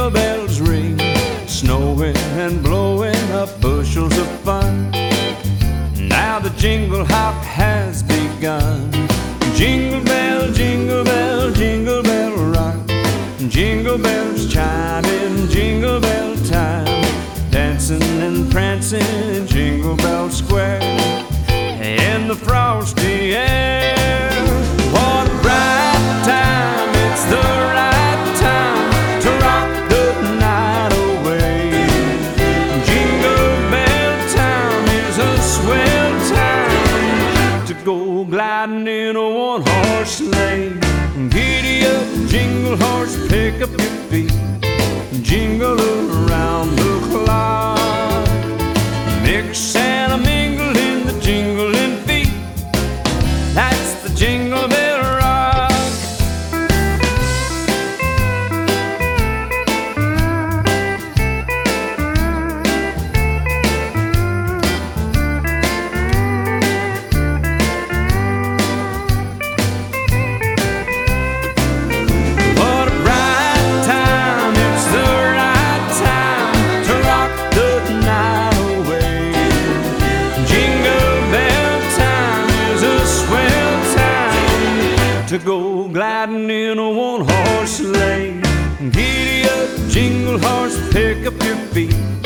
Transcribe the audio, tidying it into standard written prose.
jingle bells ring, snowing and blowing up bushels of fun. Now the jingle hop has begun. Jingle bell, jingle bell, jingle bell rock. Jingle bells chime in jingle bell time, dancing and prancing in Jingle Bell Square in the frosty air. What a bright time, it's the right time to rock the night away. Jingle bell time is a swell time to go gliding in a one-horse sleigh. Giddy up, jingle horse, pick up your feet, jingle around the clock. Mix and a mingle in the jingling feet, that's the Jingle Bell Rock. What a bright time, it's the right time to rock the night away. Jingle bell time is a swell time to go gliding in a one-horse sleigh. Giddy up, jingle horse, pick up your feet,